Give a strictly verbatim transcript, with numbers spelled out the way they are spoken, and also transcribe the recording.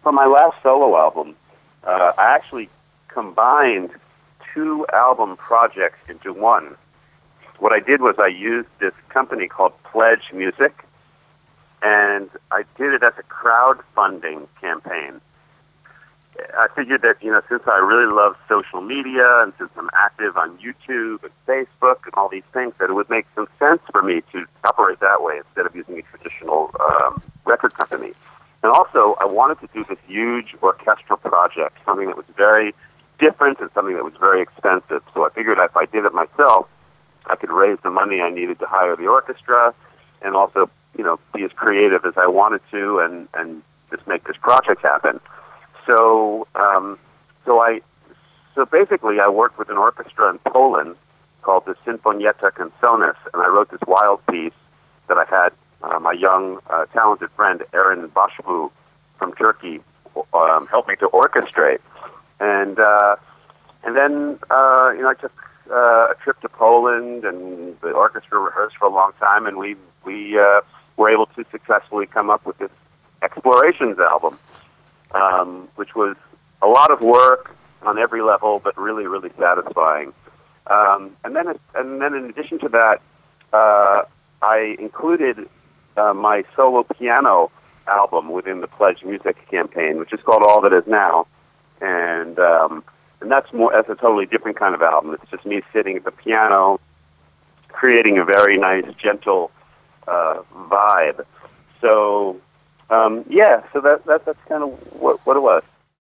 for my last solo album, uh, I actually combined two album projects into one. What I did was I used this company called Pledge Music, and I did it as a crowdfunding campaign. I figured that, you know, since I really love social media and since I'm active on YouTube and Facebook and all these things, that it would make some sense for me to operate that way instead of using a traditional um, record company. And also, I wanted to do this huge orchestral project, something that was very different and something that was very expensive. So I figured if I did it myself, I could raise the money I needed to hire the orchestra and also, you know, be as creative as I wanted to and, and just make this project happen. So, um, so I, so basically, I worked with an orchestra in Poland called the Sinfonietta Canzones, and I wrote this wild piece that I had uh, my young, uh, talented friend Aaron Başbu from Turkey um, help me to orchestrate, and uh, and then uh, you know I took uh, a trip to Poland, and the orchestra rehearsed for a long time, and we we uh, were able to successfully come up with this Explorations album. Um, which was a lot of work on every level, but really, really satisfying. Um, and then, and then, in addition to that, uh, I included uh, my solo piano album within the Pledge Music campaign, which is called All That Is Now, and um, and that's more that's a totally different kind of album. It's just me sitting at the piano, creating a very nice, gentle uh, vibe. So. Um, yeah, so that, that that's kind of what, what it was.